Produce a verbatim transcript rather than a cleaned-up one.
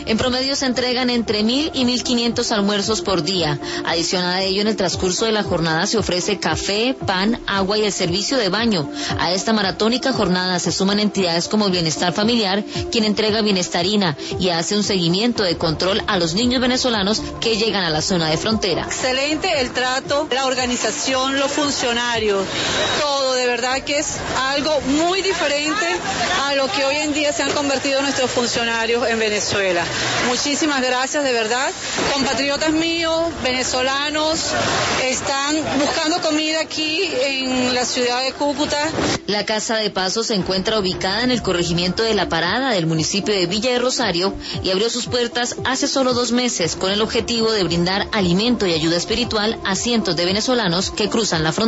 En promedio se entregan entre mil y mil quinientos almuerzos por día. Adicional a ello, en el transcurso de la jornada se ofrece café, pan, agua y el servicio de baño. A esta maratónica jornada se suman entidades como Bienestar Familiar, quien entrega Bienestarina y hace un seguimiento de control a los niños venezolanos que llegan a la zona de frontera. Excelente el trato, la organización, los funcionarios, todo, de verdad que es algo muy diferente a lo que hoy en día se han convertido nuestros funcionarios en Venezuela. Muchísimas gracias, de verdad. Compatriotas míos, venezolanos, están buscando comida aquí en la ciudad de Cúcuta. La Casa de Paso se encuentra ubicada en el corregimiento de La Parada del municipio de Villa de Rosario y abrió sus puertas hace solo dos meses con el objetivo de brindar alimento y ayuda espiritual a cientos de venezolanos que cruzan la frontera.